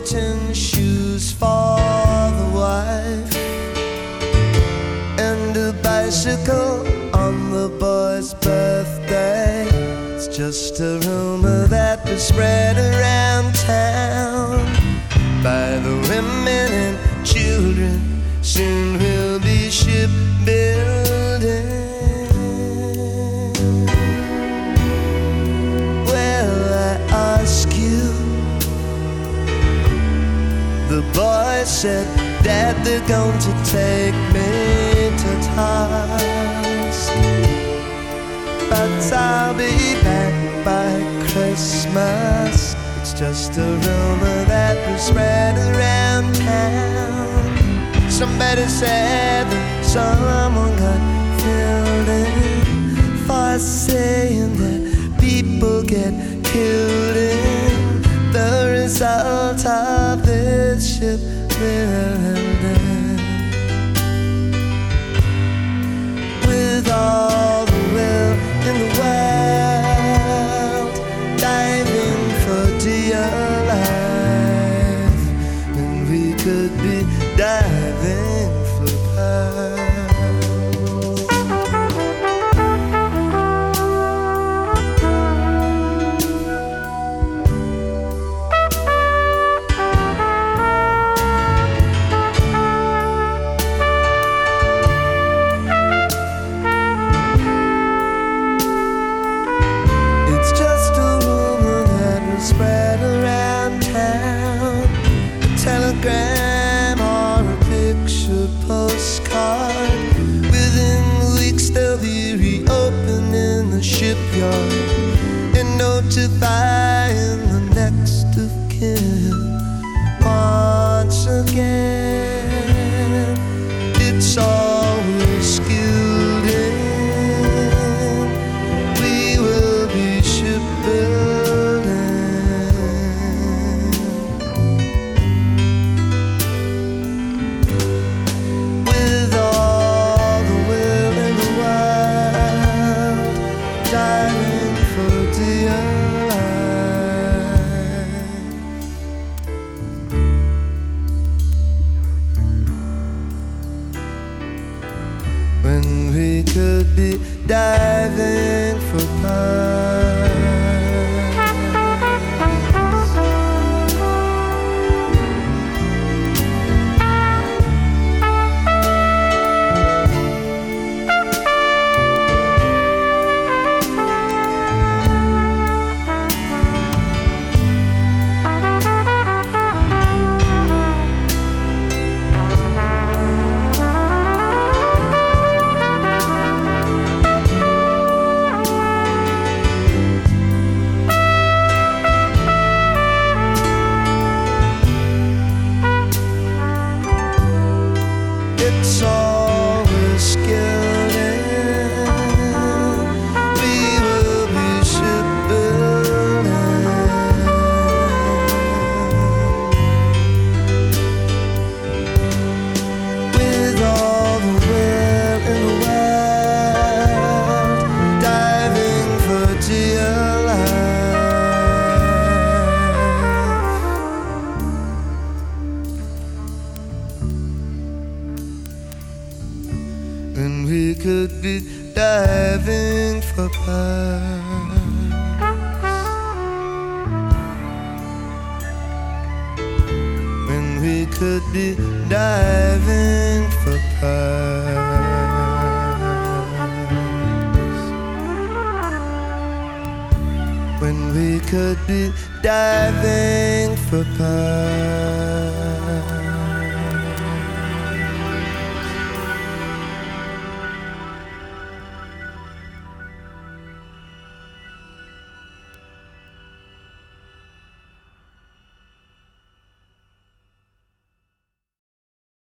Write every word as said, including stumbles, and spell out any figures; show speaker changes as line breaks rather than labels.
coat and shoes for the wife, and a bicycle on the boy's birthday. It's just a rumor that was spread around town by the women and children. Soon we'll be shipbuilding. Well, I ask you, the boy said, Dad, they're going to take me to task, but I'll be back by Christmas. It's just a rumor that was spread around town. Somebody said that someone got killed in, for saying that people get killed in the result of this shipbuilding. With all the will in the world, diving for dear life, and we could be diving for pearls. It's just a rumor that was spread around town, a telegram or a picture postcard. Within weeks they'll be reopening the shipyard and notifying the next of kin. Once again, it's always skilled in. We will be shipbuilding. With all the will in the world, diving for dear life. When we could be diving for pearls. It's always skilled in. We will be shipbuilding. With all the will in the world, diving for dear life. And we could be diving for pearls. When we could be diving for pearls. When we could be diving for pearls.